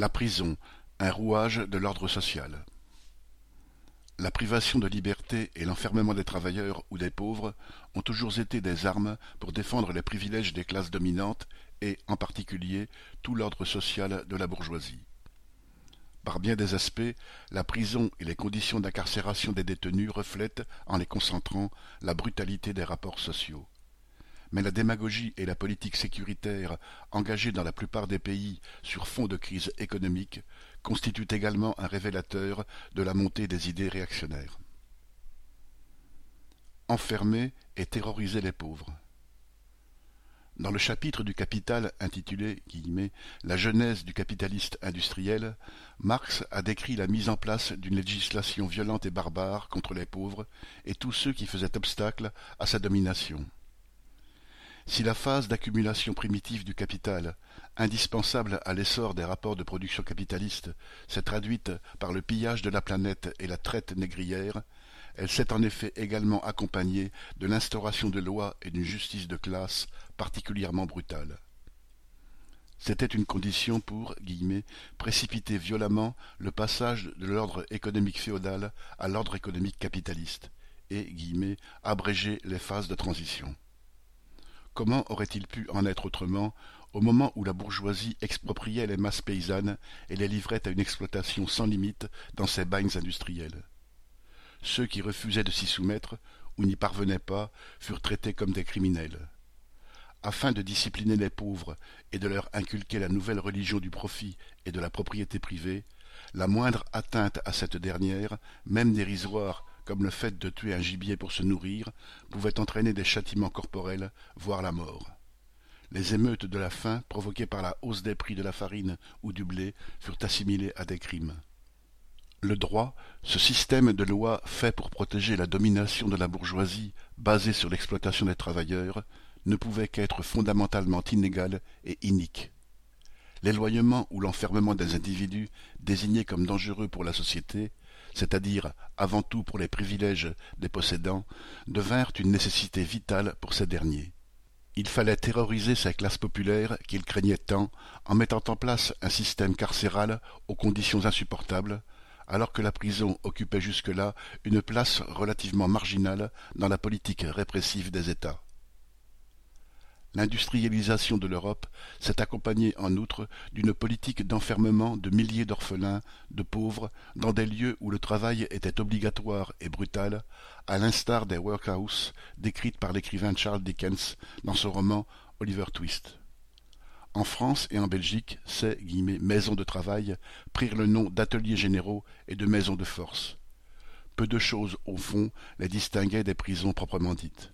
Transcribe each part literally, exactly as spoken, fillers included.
La prison, un rouage de l'ordre social. La privation de liberté et l'enfermement des travailleurs ou des pauvres ont toujours été des armes pour défendre les privilèges des classes dominantes et, en particulier, tout l'ordre social de la bourgeoisie. Par bien des aspects, la prison et les conditions d'incarcération des détenus reflètent, en les concentrant, la brutalité des rapports sociaux. Mais la démagogie et la politique sécuritaire engagées dans la plupart des pays sur fond de crise économique constituent également un révélateur de la montée des idées réactionnaires. Enfermer et terroriser les pauvres. Dans le chapitre du Capital intitulé « La genèse du capitaliste industriel », Marx a décrit la mise en place d'une législation violente et barbare contre les pauvres et tous ceux qui faisaient obstacle à sa domination. Si la phase d'accumulation primitive du capital, indispensable à l'essor des rapports de production capitalistes, s'est traduite par le pillage de la planète et la traite négrière, elle s'est en effet également accompagnée de l'instauration de lois et d'une justice de classe particulièrement brutale. C'était une condition pour guillemets, précipiter violemment le passage de l'ordre économique féodal à l'ordre économique capitaliste et guillemets, abréger les phases de transition. Comment aurait-il pu en être autrement au moment où la bourgeoisie expropriait les masses paysannes et les livrait à une exploitation sans limite dans ses bagnes industriels? Ceux qui refusaient de s'y soumettre, ou n'y parvenaient pas, furent traités comme des criminels. Afin de discipliner les pauvres et de leur inculquer la nouvelle religion du profit et de la propriété privée, la moindre atteinte à cette dernière, même dérisoire, comme le fait de tuer un gibier pour se nourrir, pouvait entraîner des châtiments corporels, voire la mort. Les émeutes de la faim, provoquées par la hausse des prix de la farine ou du blé, furent assimilées à des crimes. Le droit, ce système de lois fait pour protéger la domination de la bourgeoisie, basée sur l'exploitation des travailleurs, ne pouvait qu'être fondamentalement inégal et inique. L'éloignement ou l'enfermement des individus, désignés comme dangereux pour la société, c'est-à-dire avant tout pour les privilèges des possédants, devinrent une nécessité vitale pour ces derniers. Il fallait terroriser ces classes populaires qu'ils craignaient tant en mettant en place un système carcéral aux conditions insupportables, alors que la prison occupait jusque-là une place relativement marginale dans la politique répressive des États. L'industrialisation de l'Europe s'est accompagnée en outre d'une politique d'enfermement de milliers d'orphelins, de pauvres, dans des lieux où le travail était obligatoire et brutal, à l'instar des workhouses décrites par l'écrivain Charles Dickens dans son roman Oliver Twist. En France et en Belgique, ces « maisons de travail » prirent le nom d'ateliers généraux et de maisons de force. Peu de choses, au fond, les distinguaient des prisons proprement dites.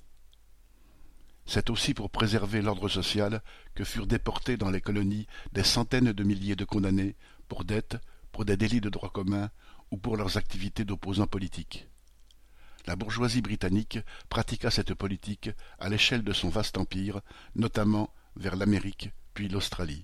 C'est aussi pour préserver l'ordre social que furent déportés dans les colonies des centaines de milliers de condamnés pour dettes, pour des délits de droit commun ou pour leurs activités d'opposants politiques. La bourgeoisie britannique pratiqua cette politique à l'échelle de son vaste empire, notamment vers l'Amérique puis l'Australie.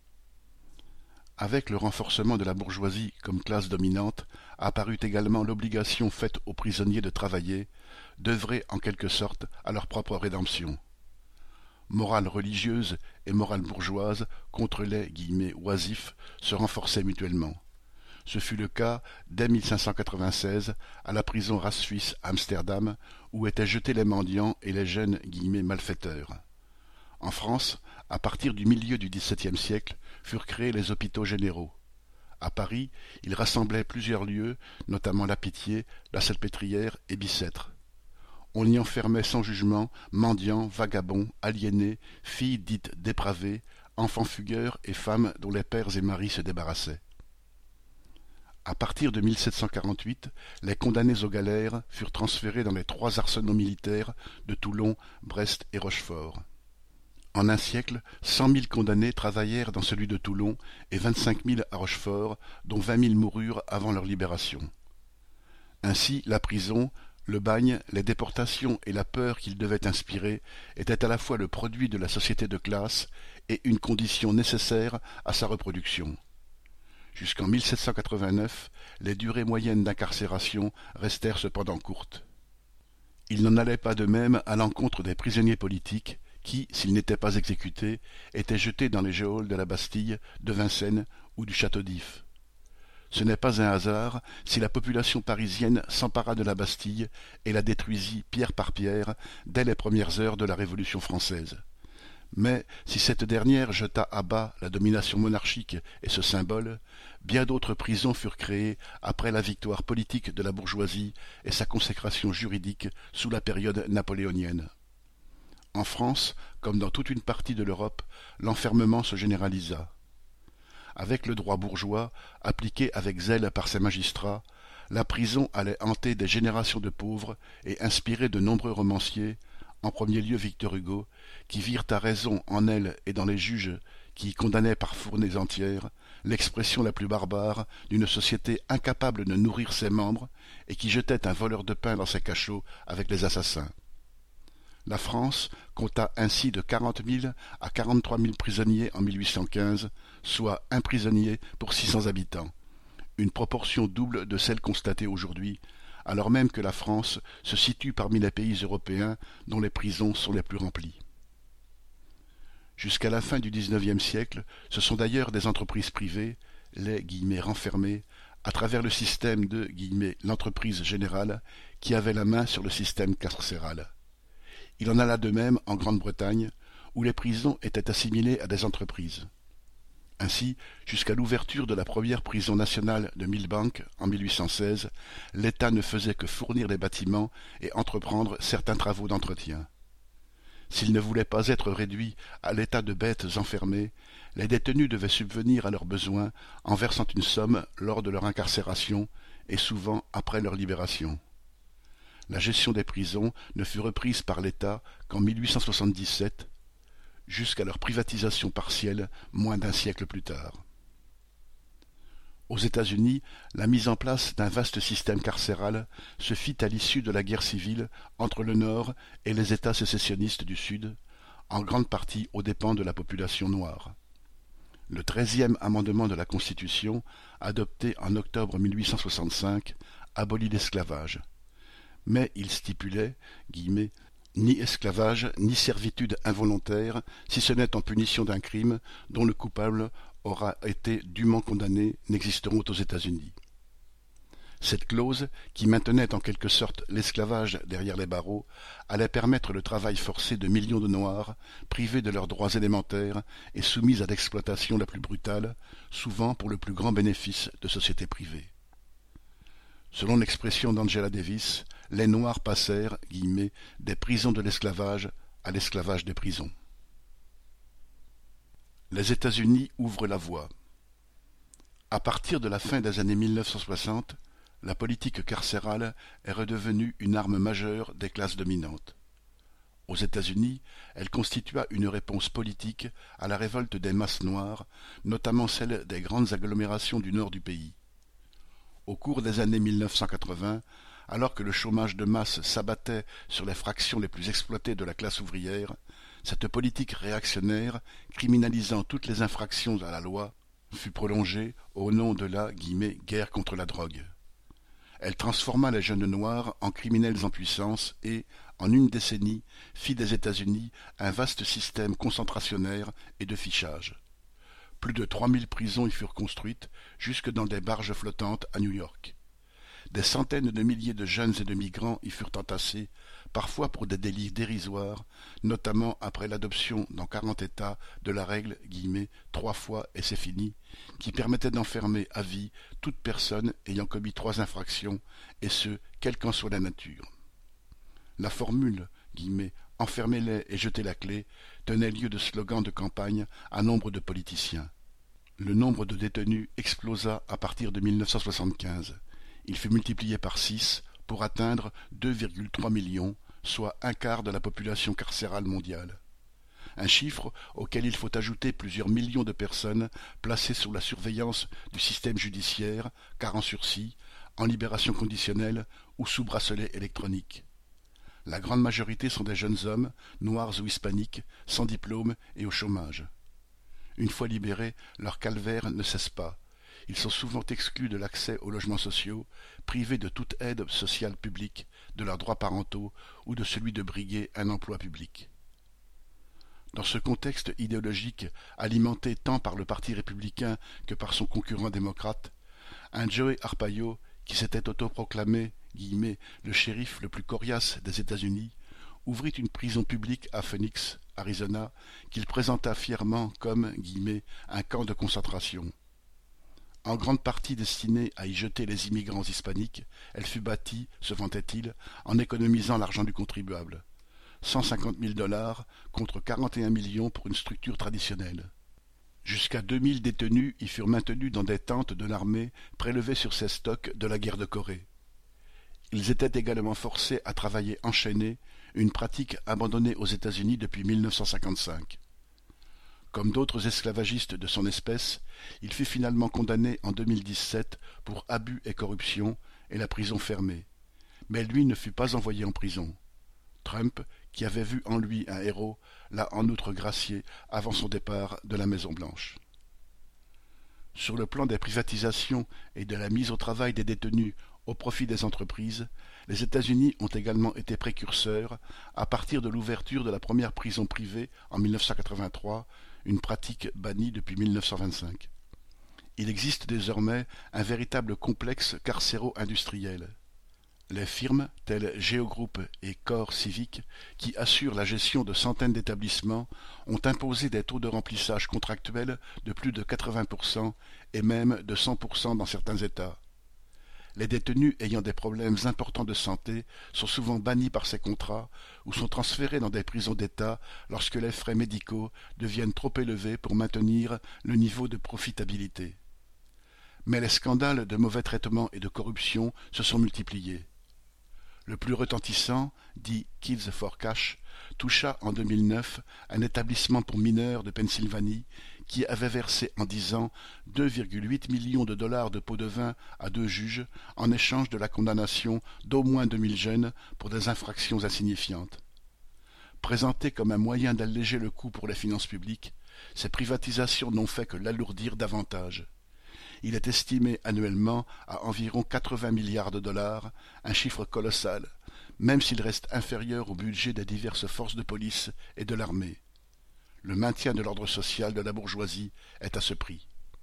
Avec le renforcement de la bourgeoisie comme classe dominante, apparut également l'obligation faite aux prisonniers de travailler, d'œuvrer en quelque sorte à leur propre rédemption. Morale religieuse et morale bourgeoise contre les « oisifs » se renforçaient mutuellement. Ce fut le cas dès mille cinq cent quatre-vingt-seize à la prison race suisse Amsterdam, où étaient jetés les mendiants et les jeunes « malfaiteurs ». En France, à partir du milieu du dix-septième siècle, furent créés les hôpitaux généraux. À Paris, ils rassemblaient plusieurs lieux, notamment la Pitié, la Salpêtrière et Bicêtre. On y enfermait sans jugement mendiants, vagabonds, aliénés, filles dites dépravées, enfants fugueurs et femmes dont les pères et maris se débarrassaient. À partir de mille sept cent quarante-huit, les condamnés aux galères furent transférés dans les trois arsenaux militaires de Toulon, Brest et Rochefort. En un siècle, cent mille condamnés travaillèrent dans celui de Toulon et vingt-cinq mille à Rochefort, dont vingt mille moururent avant leur libération. Ainsi, la prison, le bagne, les déportations et la peur qu'il devait inspirer étaient à la fois le produit de la société de classe et une condition nécessaire à sa reproduction. Jusqu'en mille sept cent quatre-vingt-neuf, les durées moyennes d'incarcération restèrent cependant courtes. Il n'en allait pas de même à l'encontre des prisonniers politiques qui, s'ils n'étaient pas exécutés, étaient jetés dans les geôles de la Bastille, de Vincennes ou du château d'If. Ce n'est pas un hasard si la population parisienne s'empara de la Bastille et la détruisit pierre par pierre dès les premières heures de la Révolution française. Mais si cette dernière jeta à bas la domination monarchique et ce symbole, bien d'autres prisons furent créées après la victoire politique de la bourgeoisie et sa consécration juridique sous la période napoléonienne. En France, comme dans toute une partie de l'Europe, l'enfermement se généralisa. Avec le droit bourgeois, appliqué avec zèle par ses magistrats, la prison allait hanter des générations de pauvres et inspirer de nombreux romanciers, en premier lieu Victor Hugo, qui virent à raison en elle et dans les juges qui y condamnaient par fournées entières l'expression la plus barbare d'une société incapable de nourrir ses membres et qui jetait un voleur de pain dans ses cachots avec les assassins. La France compta ainsi de quarante mille à quarante-trois mille prisonniers en mille huit cent quinze, soit un prisonnier pour six cents habitants, une proportion double de celle constatée aujourd'hui, alors même que la France se situe parmi les pays européens dont les prisons sont les plus remplies. Jusqu'à la fin du dix-neuvième siècle, ce sont d'ailleurs des entreprises privées, les guillemets renfermées, à travers le système de guillemets l'entreprise générale, qui avaient la main sur le système carcéral. Il en alla de même en Grande-Bretagne, où les prisons étaient assimilées à des entreprises. Ainsi, jusqu'à l'ouverture de la première prison nationale de Millbank en mille huit cent seize, l'État ne faisait que fournir les bâtiments et entreprendre certains travaux d'entretien. S'ils ne voulaient pas être réduits à l'état de bêtes enfermées, les détenus devaient subvenir à leurs besoins en versant une somme lors de leur incarcération et souvent après leur libération. La gestion des prisons ne fut reprise par l'État qu'en mille huit cent soixante-dix-sept, jusqu'à leur privatisation partielle moins d'un siècle plus tard. Aux États-Unis, la mise en place d'un vaste système carcéral se fit à l'issue de la guerre civile entre le Nord et les États sécessionnistes du Sud, en grande partie aux dépens de la population noire. Le treizième amendement de la Constitution, adopté en octobre mille huit cent soixante-cinq, abolit l'esclavage. Mais il stipulait, guillemets, ni esclavage, ni servitude involontaire, si ce n'est en punition d'un crime dont le coupable aura été dûment condamné, n'existeront aux États-Unis. Cette clause, qui maintenait en quelque sorte l'esclavage derrière les barreaux, allait permettre le travail forcé de millions de Noirs, privés de leurs droits élémentaires et soumis à l'exploitation la plus brutale, souvent pour le plus grand bénéfice de sociétés privées. Selon l'expression d'Angela Davis, les Noirs passèrent, guillemets, des prisons de l'esclavage à l'esclavage des prisons. Les États-Unis ouvrent la voie. À partir de la fin des années mille neuf cent soixante, la politique carcérale est redevenue une arme majeure des classes dominantes. Aux États-Unis, elle constitua une réponse politique à la révolte des masses noires, notamment celle des grandes agglomérations du nord du pays. Au cours des années mille neuf cent quatre-vingts, alors que le chômage de masse s'abattait sur les fractions les plus exploitées de la classe ouvrière, cette politique réactionnaire, criminalisant toutes les infractions à la loi, fut prolongée au nom de la guillemets, « guerre contre la drogue ». Elle transforma les jeunes noirs en criminels en puissance et, en une décennie, fit des États-Unis un vaste système concentrationnaire et de fichage. Plus de trois mille prisons y furent construites, jusque dans des barges flottantes à New York. Des centaines de milliers de jeunes et de migrants y furent entassés, parfois pour des délits dérisoires, notamment après l'adoption dans quarante États de la règle guillemets, « trois fois et c'est fini », qui permettait d'enfermer à vie toute personne ayant commis trois infractions, et ce, quelle qu'en soit la nature. La formule guillemets, « enfermez-les et jetez la clé » tenait lieu de slogan de campagne à nombre de politiciens. Le nombre de détenus explosa à partir de mille neuf cent soixante-quinze. Il fut multiplié par six pour atteindre deux virgule trois millions, soit un quart de la population carcérale mondiale. Un chiffre auquel il faut ajouter plusieurs millions de personnes placées sous la surveillance du système judiciaire, car en sursis, en libération conditionnelle ou sous bracelet électronique. La grande majorité sont des jeunes hommes, noirs ou hispaniques, sans diplôme et au chômage. Une fois libérés, leur calvaire ne cesse pas. Ils sont souvent exclus de l'accès aux logements sociaux, privés de toute aide sociale publique, de leurs droits parentaux ou de celui de briguer un emploi public. Dans ce contexte idéologique alimenté tant par le Parti républicain que par son concurrent démocrate, un Joe Arpaio, qui s'était autoproclamé guillemets, le shérif le plus coriace des États-Unis, ouvrit une prison publique à Phoenix, Arizona, qu'il présenta fièrement comme guillemets, un camp de concentration. En grande partie destinée à y jeter les immigrants hispaniques, elle fut bâtie, se vantait-il, en économisant l'argent du contribuable. cent cinquante mille dollars contre quarante et un millions pour une structure traditionnelle. Jusqu'à deux mille détenus y furent maintenus dans des tentes de l'armée prélevées sur ses stocks de la guerre de Corée. Ils étaient également forcés à travailler enchaînés, une pratique abandonnée aux États-Unis depuis mille neuf cent cinquante-cinq. Comme d'autres esclavagistes de son espèce, il fut finalement condamné en deux mille dix-sept pour abus et corruption et la prison fermée. Mais lui ne fut pas envoyé en prison. Trump, qui avait vu en lui un héros, l'a en outre gracié avant son départ de la Maison-Blanche. Sur le plan des privatisations et de la mise au travail des détenus au profit des entreprises, les États-Unis ont également été précurseurs à partir de l'ouverture de la première prison privée en mille neuf cent quatre-vingt-trois, une pratique bannie depuis mille neuf cent vingt-cinq. Il existe désormais un véritable complexe carcéro-industriel. Les firmes, telles Geogroup et Core Civic, qui assurent la gestion de centaines d'établissements, ont imposé des taux de remplissage contractuels de plus de quatre-vingts pour cent et même de cent pour cent dans certains États. Les détenus ayant des problèmes importants de santé sont souvent bannis par ces contrats ou sont transférés dans des prisons d'État lorsque les frais médicaux deviennent trop élevés pour maintenir le niveau de profitabilité. Mais les scandales de mauvais traitement et de corruption se sont multipliés. Le plus retentissant, dit Kids for Cash, toucha en deux mille neuf un établissement pour mineurs de Pennsylvanie qui avait versé en dix ans deux virgule huit millions de dollars de pots de vin à deux juges en échange de la condamnation d'au moins deux mille jeunes pour des infractions insignifiantes. Présentées comme un moyen d'alléger le coût pour les finances publiques, ces privatisations n'ont fait que l'alourdir davantage. Il est estimé annuellement à environ quatre-vingts milliards de dollars, un chiffre colossal, même s'il reste inférieur au budget des diverses forces de police et de l'armée. Le maintien de l'ordre social de la bourgeoisie est à ce prix.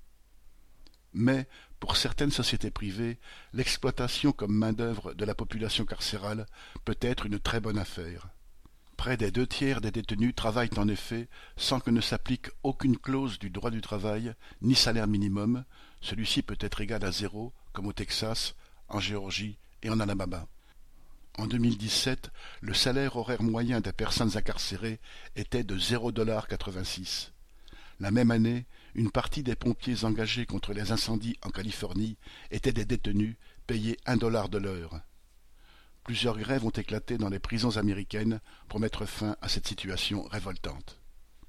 Mais, pour certaines sociétés privées, l'exploitation comme main-d'œuvre de la population carcérale peut être une très bonne affaire. Près des deux tiers des détenus travaillent en effet sans que ne s'applique aucune clause du droit du travail, ni salaire minimum, celui-ci peut être égal à zéro, comme au Texas, en Géorgie et en Alabama. En deux mille dix-sept, le salaire horaire moyen des personnes incarcérées était de zéro virgule quatre-vingt-six. La même année, une partie des pompiers engagés contre les incendies en Californie étaient des détenus payés un dollar de l'heure. Plusieurs grèves ont éclaté dans les prisons américaines pour mettre fin à cette situation révoltante.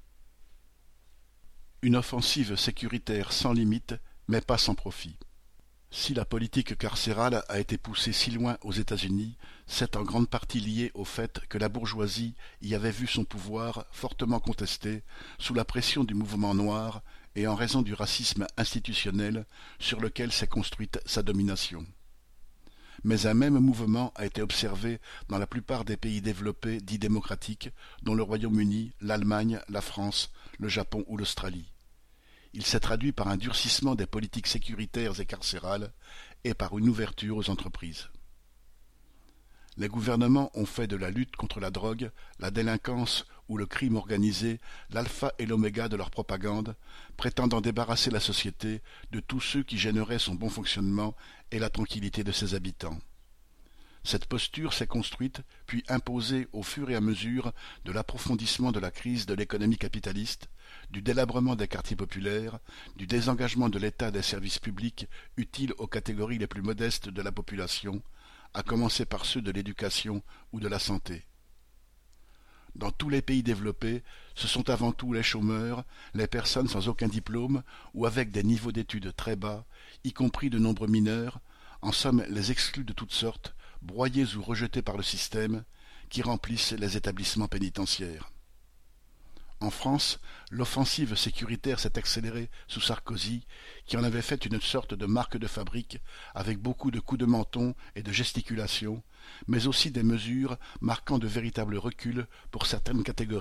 Une offensive sécuritaire sans limite, mais pas sans profit. Si la politique carcérale a été poussée si loin aux États-Unis, c'est en grande partie lié au fait que la bourgeoisie y avait vu son pouvoir fortement contesté sous la pression du mouvement noir et en raison du racisme institutionnel sur lequel s'est construite sa domination. Mais un même mouvement a été observé dans la plupart des pays développés dits démocratiques, dont le Royaume-Uni, l'Allemagne, la France, le Japon ou l'Australie. Il s'est traduit par un durcissement des politiques sécuritaires et carcérales et par une ouverture aux entreprises. Les gouvernements ont fait de la lutte contre la drogue, la délinquance ou le crime organisé l'alpha et l'oméga de leur propagande, prétendant débarrasser la société de tous ceux qui gêneraient son bon fonctionnement et la tranquillité de ses habitants. Cette posture s'est construite puis imposée au fur et à mesure de l'approfondissement de la crise de l'économie capitaliste, du délabrement des quartiers populaires, du désengagement de l'État des services publics utiles aux catégories les plus modestes de la population, à commencer par ceux de l'éducation ou de la santé. Dans tous les pays développés, ce sont avant tout les chômeurs, les personnes sans aucun diplôme ou avec des niveaux d'études très bas, y compris de nombreux mineurs, en somme les exclus de toutes sortes, broyés ou rejetés par le système, qui remplissent les établissements pénitentiaires. En France, l'offensive sécuritaire s'est accélérée sous Sarkozy, qui en avait fait une sorte de marque de fabrique, avec beaucoup de coups de menton et de gesticulations, mais aussi des mesures marquant de véritables reculs pour certaines catégories,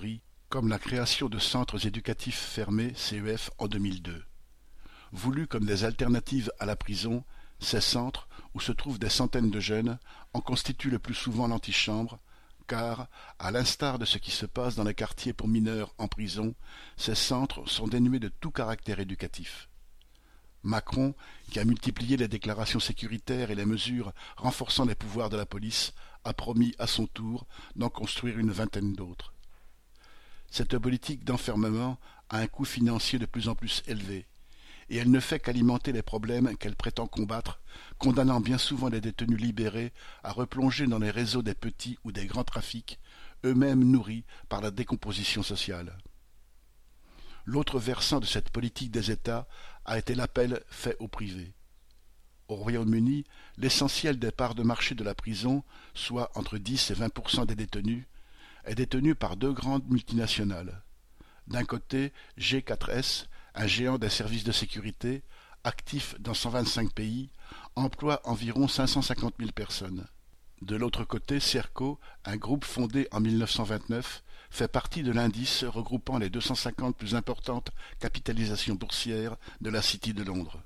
comme la création de centres éducatifs fermés C E F en deux mille deux. Voulus comme des alternatives à la prison, ces centres, où se trouvent des centaines de jeunes, en constituent le plus souvent l'antichambre, car, à l'instar de ce qui se passe dans les quartiers pour mineurs en prison, ces centres sont dénués de tout caractère éducatif. Macron, qui a multiplié les déclarations sécuritaires et les mesures renforçant les pouvoirs de la police, a promis à son tour d'en construire une vingtaine d'autres. Cette politique d'enfermement a un coût financier de plus en plus élevé, et elle ne fait qu'alimenter les problèmes qu'elle prétend combattre, condamnant bien souvent les détenus libérés à replonger dans les réseaux des petits ou des grands trafics, eux-mêmes nourris par la décomposition sociale. L'autre versant de cette politique des États a été l'appel fait au privé. Au Royaume-Uni, l'essentiel des parts de marché de la prison, soit entre dix et vingt pour cent des détenus, est détenu par deux grandes multinationales. D'un côté, G quatre S, un géant des services de sécurité, actif dans cent vingt-cinq pays, emploie environ cinq cent cinquante mille personnes. De l'autre côté, Serco, un groupe fondé en mille neuf cent vingt-neuf, fait partie de l'indice regroupant les deux cent cinquante plus importantes capitalisations boursières de la City de Londres.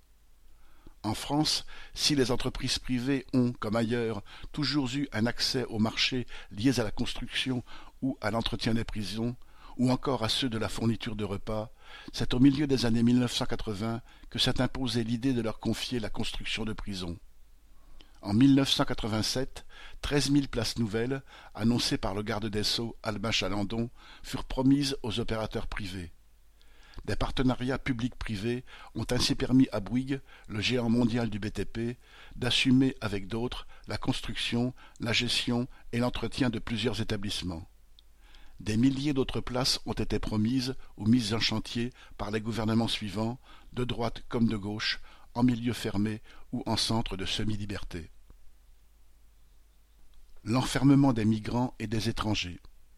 En France, si les entreprises privées ont, comme ailleurs, toujours eu un accès aux marchés liés à la construction ou à l'entretien des prisons, ou encore à ceux de la fourniture de repas, c'est au milieu des années mille neuf cent quatre-vingts que s'est imposée l'idée de leur confier la construction de prisons. En mille neuf cent quatre-vingt-sept, treize mille places nouvelles, annoncées par le garde des Sceaux Albin Chalandon, furent promises aux opérateurs privés. Des partenariats publics-privés ont ainsi permis à Bouygues, le géant mondial du B T P, d'assumer avec d'autres la construction, la gestion et l'entretien de plusieurs établissements. Des milliers d'autres places ont été promises ou mises en chantier par les gouvernements suivants, de droite comme de gauche, en milieu fermé ou en centre de semi-liberté. L'enfermement des migrants et des étrangers.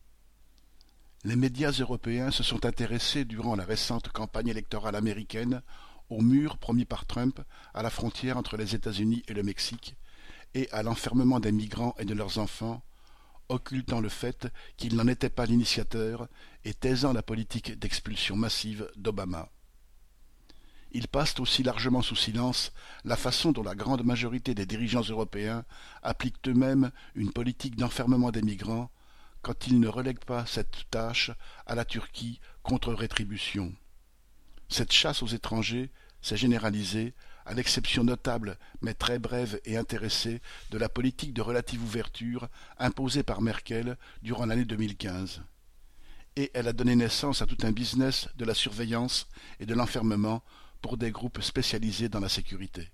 Les médias européens se sont intéressés durant la récente campagne électorale américaine au mur promis par Trump à la frontière entre les États-Unis et le Mexique et à l'enfermement des migrants et de leurs enfants, occultant le fait qu'il n'en était pas l'initiateur et taisant la politique d'expulsion massive d'Obama. Ils passent aussi largement sous silence la façon dont la grande majorité des dirigeants européens appliquent eux-mêmes une politique d'enfermement des migrants quand ils ne relèguent pas cette tâche à la Turquie contre rétribution. Cette chasse aux étrangers s'est généralisée, à l'exception notable mais très brève et intéressée de la politique de relative ouverture imposée par Merkel durant l'année deux mille quinze. Et elle a donné naissance à tout un business de la surveillance et de l'enfermement pour des groupes spécialisés dans la sécurité.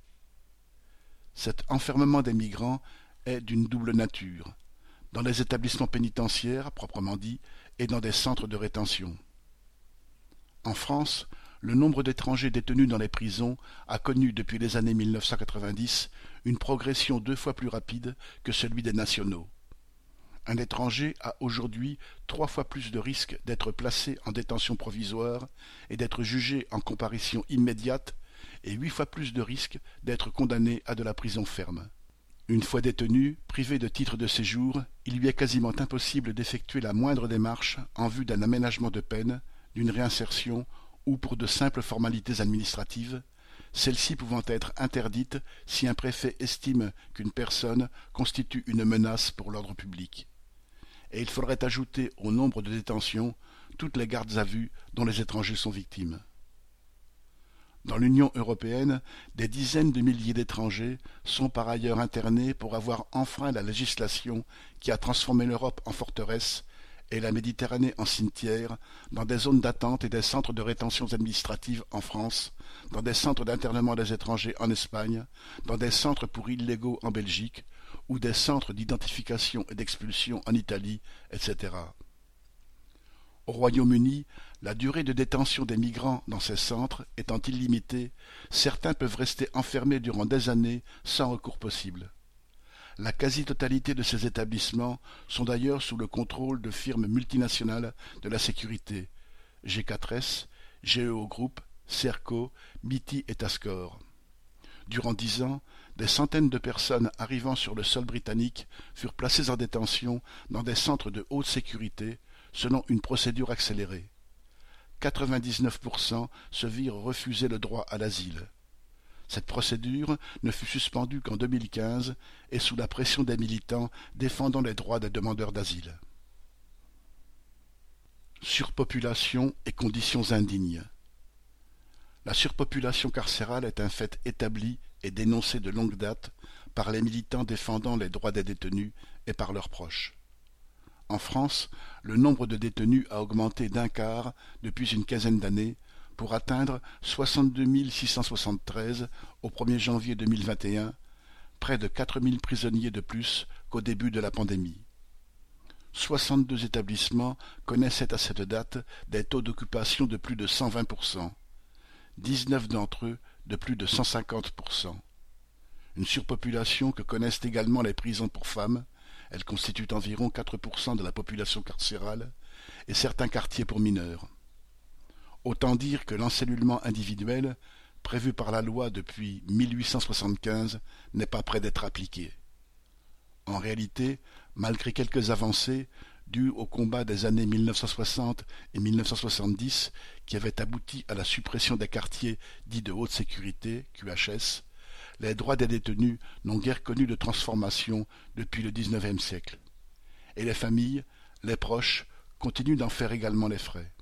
Cet enfermement des migrants est d'une double nature, dans les établissements pénitentiaires proprement dits et dans des centres de rétention. En France, le nombre d'étrangers détenus dans les prisons a connu depuis les années mille neuf cent quatre-vingt-dix une progression deux fois plus rapide que celui des nationaux. Un étranger a aujourd'hui trois fois plus de risques d'être placé en détention provisoire et d'être jugé en comparution immédiate et huit fois plus de risques d'être condamné à de la prison ferme. Une fois détenu, privé de titre de séjour, il lui est quasiment impossible d'effectuer la moindre démarche en vue d'un aménagement de peine, d'une réinsertion ou pour de simples formalités administratives, celles-ci pouvant être interdites si un préfet estime qu'une personne constitue une menace pour l'ordre public. Et il faudrait ajouter au nombre de détentions toutes les gardes à vue dont les étrangers sont victimes. Dans l'Union européenne, des dizaines de milliers d'étrangers sont par ailleurs internés pour avoir enfreint la législation qui a transformé l'Europe en forteresse et la Méditerranée en cimetière, dans des zones d'attente et des centres de rétention administrative en France, dans des centres d'internement des étrangers en Espagne, dans des centres pour illégaux en Belgique, ou des centres d'identification et d'expulsion en Italie, et cetera. Au Royaume-Uni, la durée de détention des migrants dans ces centres étant illimitée, certains peuvent rester enfermés durant des années sans recours possible. La quasi-totalité de ces établissements sont d'ailleurs sous le contrôle de firmes multinationales de la sécurité, G quatre S, G E O Group, Serco, Miti et Tascor. Durant dix ans, des centaines de personnes arrivant sur le sol britannique furent placées en détention dans des centres de haute sécurité, selon une procédure accélérée. quatre-vingt-dix-neuf pour cent se virent refuser le droit à l'asile. Cette procédure ne fut suspendue qu'en deux mille quinze et sous la pression des militants défendant les droits des demandeurs d'asile. Surpopulation et conditions indignes. La surpopulation carcérale est un fait établi et dénoncé de longue date par les militants défendant les droits des détenus et par leurs proches. En France, le nombre de détenus a augmenté d'un quart depuis une quinzaine d'années pour atteindre soixante-deux mille six cent soixante-treize au premier janvier deux mille vingt et un, près de quatre mille prisonniers de plus qu'au début de la pandémie. soixante-deux établissements connaissaient à cette date des taux d'occupation de plus de cent vingt pour cent, dix-neuf d'entre eux de plus de cent cinquante pour cent. Une surpopulation que connaissent également les prisons pour femmes, elles constituent environ quatre pour cent de la population carcérale, et certains quartiers pour mineurs. Autant dire que l'encellulement individuel, prévu par la loi depuis mille huit cent soixante-quinze, n'est pas près d'être appliqué. En réalité, malgré quelques avancées, dues au combat des années mille neuf cent soixante et mille neuf cent soixante-dix, qui avaient abouti à la suppression des quartiers dits de haute sécurité, Q H S, les droits des détenus n'ont guère connu de transformation depuis le dix-neuvième siècle. Et les familles, les proches, continuent d'en faire également les frais.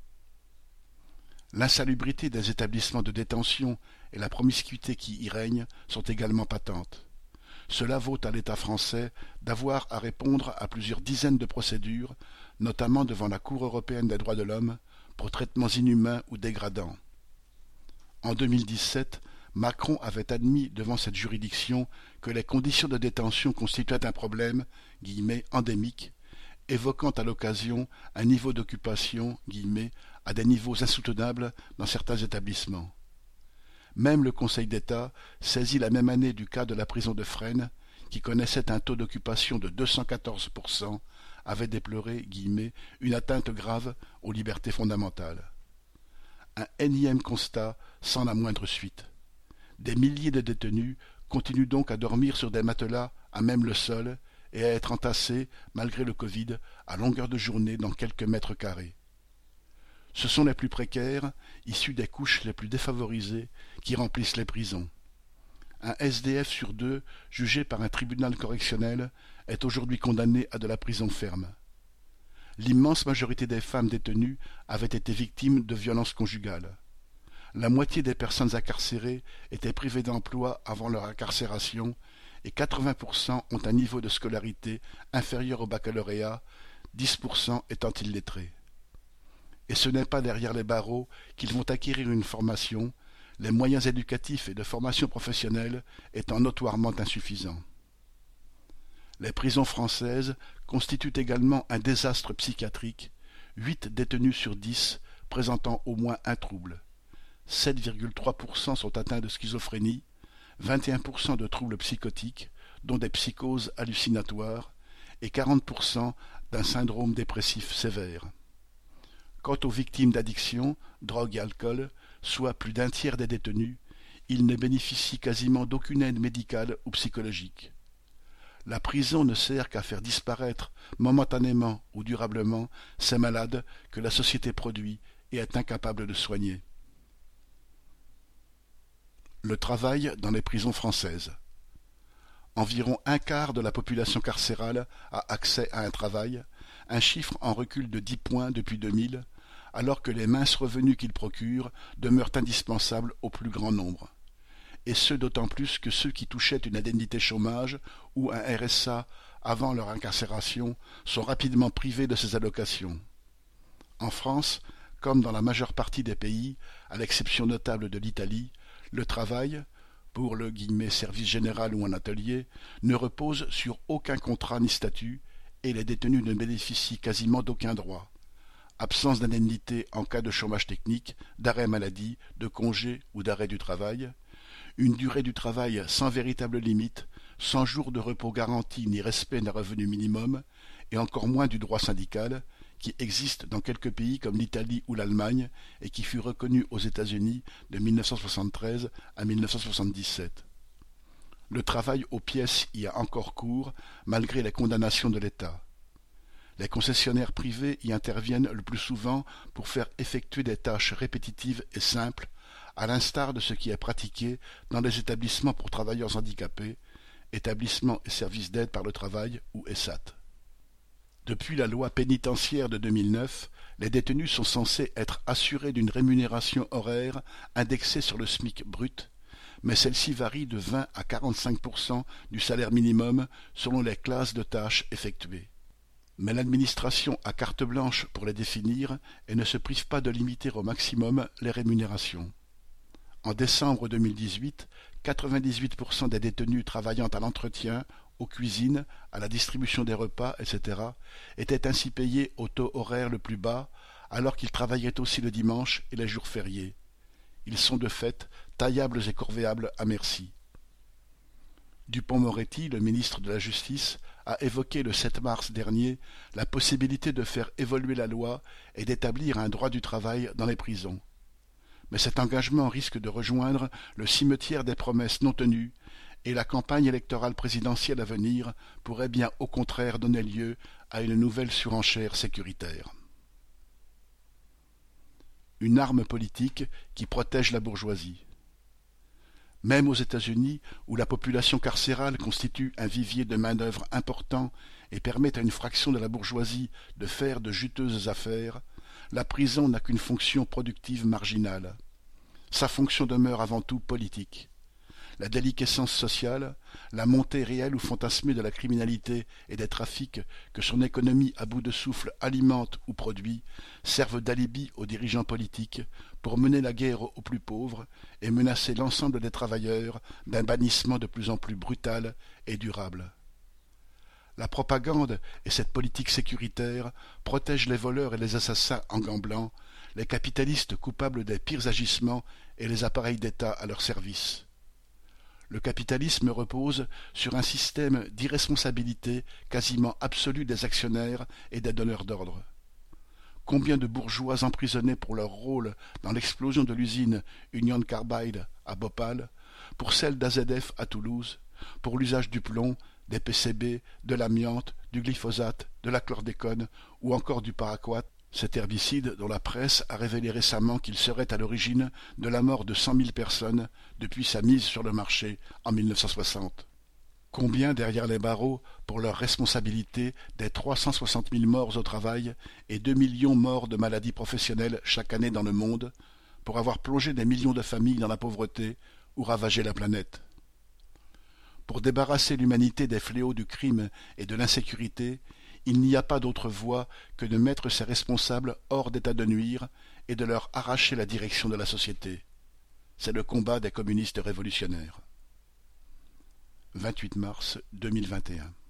L'insalubrité des établissements de détention et la promiscuité qui y règne sont également patentes. Cela vaut à l'État français d'avoir à répondre à plusieurs dizaines de procédures, notamment devant la Cour européenne des droits de l'homme, pour traitements inhumains ou dégradants. En deux mille dix-sept, Macron avait admis devant cette juridiction que les conditions de détention constituaient un problème guillemets, endémique, évoquant à l'occasion un niveau d'occupation guillemets, à des niveaux insoutenables dans certains établissements. Même le Conseil d'État, saisi la même année du cas de la prison de Fresnes, qui connaissait un taux d'occupation de deux cent quatorze pour cent, avait déploré guillemets, une atteinte grave aux libertés fondamentales. Un énième constat sans la moindre suite. Des milliers de détenus continuent donc à dormir sur des matelas à même le sol et à être entassés, malgré le Covid, à longueur de journée dans quelques mètres carrés. Ce sont les plus précaires, issus des couches les plus défavorisées, qui remplissent les prisons. Un S D F sur deux, jugé par un tribunal correctionnel, est aujourd'hui condamné à de la prison ferme. L'immense majorité des femmes détenues avaient été victimes de violences conjugales. La moitié des personnes incarcérées étaient privées d'emploi avant leur incarcération et quatre-vingts pour cent ont un niveau de scolarité inférieur au baccalauréat, dix pour cent étant illettrés. Et ce n'est pas derrière les barreaux qu'ils vont acquérir une formation, les moyens éducatifs et de formation professionnelle étant notoirement insuffisants. Les prisons françaises constituent également un désastre psychiatrique, huit détenus sur dix présentant au moins un trouble. sept virgule trois pour cent sont atteints de schizophrénie, vingt et un pour cent de troubles psychotiques, dont des psychoses hallucinatoires, et quarante pour cent d'un syndrome dépressif sévère. Quant aux victimes d'addiction, drogue et alcool, soit plus d'un tiers des détenus, ils ne bénéficient quasiment d'aucune aide médicale ou psychologique. La prison ne sert qu'à faire disparaître momentanément ou durablement ces malades que la société produit et est incapable de soigner. Le travail dans les prisons françaises. Environ un quart de la population carcérale a accès à un travail, un chiffre en recul de dix points depuis deux mille, alors que les minces revenus qu'ils procurent demeurent indispensables au plus grand nombre. Et ce d'autant plus que ceux qui touchaient une indemnité chômage ou un R S A avant leur incarcération sont rapidement privés de ces allocations. En France, comme dans la majeure partie des pays, à l'exception notable de l'Italie, le travail, pour le guillemets, service général ou un atelier, ne repose sur aucun contrat ni statut et les détenus ne bénéficient quasiment d'aucun droit. Absence d'indemnité en cas de chômage technique, d'arrêt maladie, de congé ou d'arrêt du travail, une durée du travail sans véritable limite, sans jours de repos garantis ni respect d'un revenu minimum, et encore moins du droit syndical, qui existe dans quelques pays comme l'Italie ou l'Allemagne et qui fut reconnu aux États-Unis de mille neuf cent soixante-treize à mille neuf cent soixante-dix-sept. Le travail aux pièces y a encore cours, malgré les condamnations de l'État. Les concessionnaires privés y interviennent le plus souvent pour faire effectuer des tâches répétitives et simples, à l'instar de ce qui est pratiqué dans les établissements pour travailleurs handicapés, établissements et services d'aide par le travail ou ESAT. Depuis la loi pénitentiaire de deux mille neuf, les détenus sont censés être assurés d'une rémunération horaire indexée sur le SMIC brut, mais celle-ci varie de vingt à quarante-cinq pour cent du salaire minimum selon les classes de tâches effectuées. Mais l'administration a carte blanche pour les définir et ne se prive pas de limiter au maximum les rémunérations. En décembre deux mille dix-huit, quatre-vingt-dix-huit pour cent des détenus travaillant à l'entretien, aux cuisines, à la distribution des repas, et cetera, étaient ainsi payés au taux horaire le plus bas, alors qu'ils travaillaient aussi le dimanche et les jours fériés. Ils sont de fait taillables et corvéables à merci. Dupond-Moretti, le ministre de la Justice, a évoqué le sept mars dernier la possibilité de faire évoluer la loi et d'établir un droit du travail dans les prisons. Mais cet engagement risque de rejoindre le cimetière des promesses non tenues, et la campagne électorale présidentielle à venir pourrait bien au contraire donner lieu à une nouvelle surenchère sécuritaire. Une arme politique qui protège la bourgeoisie. Même aux États-Unis, où la population carcérale constitue un vivier de main-d'œuvre important et permet à une fraction de la bourgeoisie de faire de juteuses affaires, la prison n'a qu'une fonction productive marginale. Sa fonction demeure avant tout politique. La déliquescence sociale, la montée réelle ou fantasmée de la criminalité et des trafics que son économie à bout de souffle alimente ou produit, servent d'alibi aux dirigeants politiques pour mener la guerre aux plus pauvres et menacer l'ensemble des travailleurs d'un bannissement de plus en plus brutal et durable. La propagande et cette politique sécuritaire protègent les voleurs et les assassins en gants blancs, les capitalistes coupables des pires agissements et les appareils d'État à leur service. Le capitalisme repose sur un système d'irresponsabilité quasiment absolue des actionnaires et des donneurs d'ordre. Combien de bourgeois emprisonnés pour leur rôle dans l'explosion de l'usine Union Carbide à Bhopal, pour celle d'A Z F à Toulouse, pour l'usage du plomb, des P C B, de l'amiante, du glyphosate, de la chlordécone ou encore du paraquat, cet herbicide dont la presse a révélé récemment qu'il serait à l'origine de la mort de cent mille personnes depuis sa mise sur le marché en mille neuf cent soixante. Combien derrière les barreaux pour leur responsabilité des trois cent soixante mille morts au travail et deux millions morts de maladies professionnelles chaque année dans le monde, pour avoir plongé des millions de familles dans la pauvreté ou ravagé la planète. Pour débarrasser l'humanité des fléaux du crime et de l'insécurité, il n'y a pas d'autre voie que de mettre ces responsables hors d'état de nuire et de leur arracher la direction de la société. C'est le combat des communistes révolutionnaires. vingt-huit mars deux mille vingt et un